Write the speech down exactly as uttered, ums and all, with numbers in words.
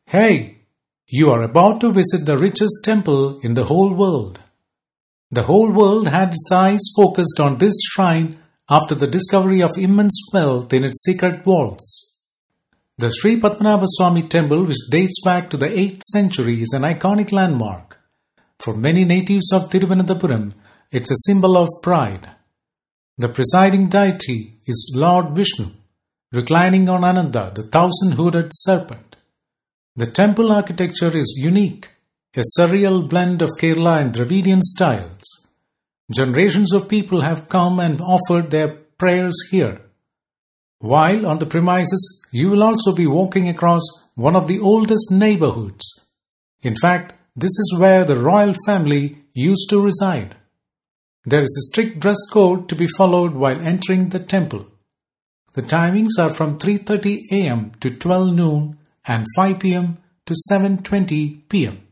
Hey, you are about to visit the richest temple in the whole world. The whole world had its eyes focused on this shrine after the discovery of immense wealth in its secret vaults. The Sri Padmanabha Swami temple, which dates back to the eighth century, is an iconic landmark. For many natives of Thiruvananthapuram, it's a symbol of pride. The presiding deity is Lord Vishnu, reclining on Ananta, the thousand-hooded serpent. The temple architecture is unique, a surreal blend of Kerala and Dravidian styles. Generations of people have come and offered their prayers here. While on the premises, you will also be walking across one of the oldest neighborhoods. In fact, this is where the royal family used to reside. There is a strict dress code to be followed while entering the temple. The timings are from three thirty a m to twelve noon and five p m to seven twenty p m